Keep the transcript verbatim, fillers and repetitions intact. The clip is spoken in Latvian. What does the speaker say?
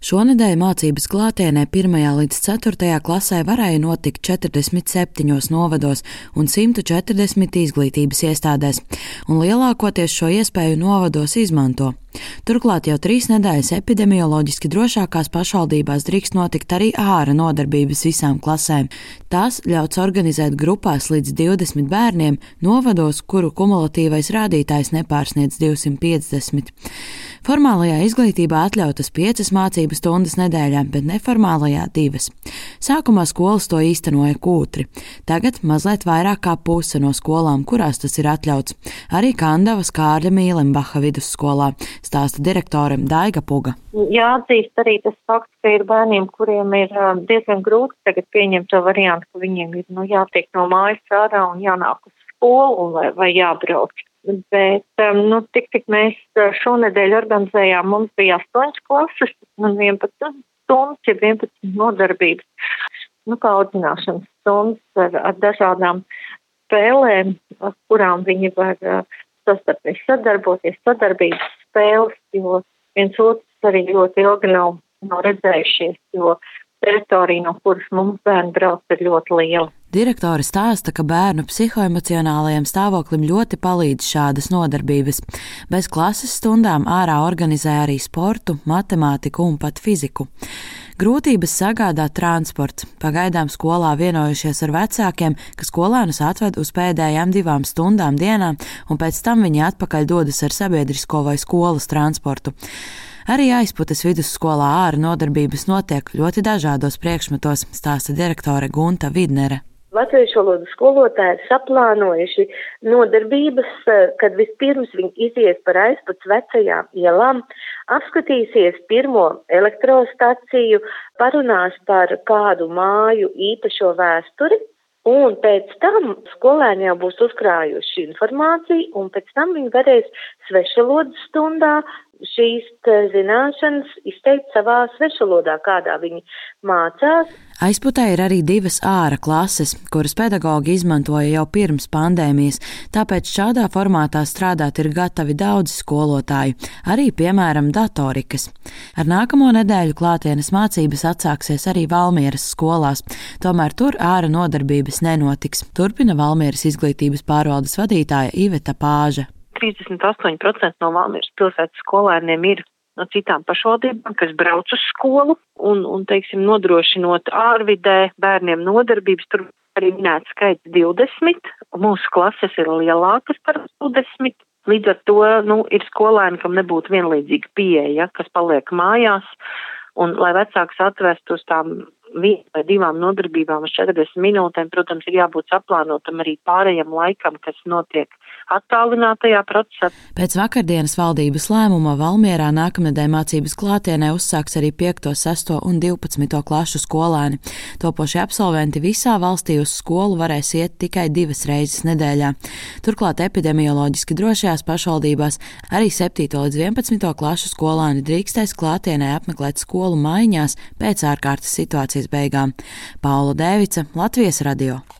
Šonedēļ mācības klātienē pirmajā līdz ceturtajā klasē varēja notikt četrdesmit septiņos novados un simt četrdesmit izglītības iestādēs, un lielākoties šo iespēju novados izmanto. Turklāt jau trīs nedēļas epidemioloģiski drošākās pašvaldībās drīkst notikt arī āra nodarbības visām klasēm. Tās ļauts organizēt grupās līdz divdesmit bērniem novados, kuru kumulatīvais rādītājs nepārsniedz divsimt piecdesmit. Formālajā izglītībā atļautas piecas mācību stundas nedēļā, bet neformālajā divas. Sākumā skolas to īstenoja kūtri. Tagad mazliet vairāk kā puse no skolām, kurās tas ir atļauts. Arī Kandavas Kārļa Mīlenbacha vidusskolā, stāsta direktore Daiga Puga. Jāatzīst arī tas fakts, ka ir bērniem, kuriem ir diezgan grūti tagad pieņemt to variantu, ka viņiem ir nu, jātiek no mājas ārā un jānāk uz skolu vai, vai jābrauc. Bet, nu, tik, tik mēs šonedēļ organizējām, mums bija astoņas klases un vienpadsmit stundas, ja vienpadsmit nodarbības, nu, kā audzināšanas stundas ar, ar dažādām spēlēm, ar kurām viņi var sastarpēs sadarboties, sadarbības spēles, jo viens otrs arī ļoti ilgi nav, nav redzējušies, jo teritorija, no kuras mums bērni brauc, ir ļoti liela. Direktore stāsta, ka bērnu psihoemocionālajam stāvoklim ļoti palīdz šādas nodarbības. Bez klases stundām ārā organizē arī sportu, matemātiku un pat fiziku. Grūtības sagādā transports. Pagaidām skolā vienojušies ar vecākiem, ka skolēnus atved uz pēdējām divām stundām dienā, un pēc tam viņi atpakaļ dodas ar sabiedrisko vai skolas transportu. Arī Aizputes vidusskolā āra nodarbības notiek ļoti dažādos priekšmetos, stāsta direktore Gunta Vidnere. Latviešu valodas skolotāji ir saplānojuši nodarbības, kad vispirms viņi izies par Aizputes vecajām ielām, apskatīsies pirmo elektrostaciju, parunās par kādu māju īpašo vēsturi, un pēc tam skolēni jau būs uzkrājuši informāciju, un pēc tam viņi varēs svešvalodas stundā šīs zināšanas izteikt savā svešvalodā, kādā viņi mācās. Aizputē ir arī divas āra klases, kuras pedagogi izmantoja jau pirms pandēmijas, tāpēc šādā formātā strādāt ir gatavi daudzi skolotāji, arī, piemēram, datorikas. Ar nākamo nedēļu klātienes mācības atsāksies arī Valmieras skolās, tomēr tur āra nodarbības nenotiks, turpina Valmieras izglītības pārvaldes vadītāja Iveta Pāža. trīsdesmit astoņi procenti no Valmieras pilsētas skolēniem ir no citām pašvaldībām, kas brauc uz skolu un, un teiksim, nodrošinot ārvidē bērniem nodarbības. Tur arī minēts skaits divdesmit, mūsu klases ir lielākas par divdesmit. Līdz ar to nu, ir skolēni, kam nebūtu vienlīdzīga pieeja, kas paliek mājās, un lai vecāks atvestu uz tām vienu vai divām nodarbībām uz četrdesmit minūtēm, protams, ir jābūt saplānotam arī pārējiem laikam, kas notiek attālinātajā procesā. Pēc vakardienas valdības lēmuma Valmierā nākamnedēļ mācības klātienē uzsāks arī piekto, sesto un divpadsmito klašu skolēni. Topošie absolventi visā valstī uz skolu varēs iet tikai divas reizes nedēļā. Turklāt epidemioloģiski drošajās pašvaldībās arī septīto līdz vienpadsmito klašu skolēni drīkstēs klātienē apmeklēt skolu maiņās pēc ārkārtas situācijas beigām. Paula Dēvica, Latvijas radio.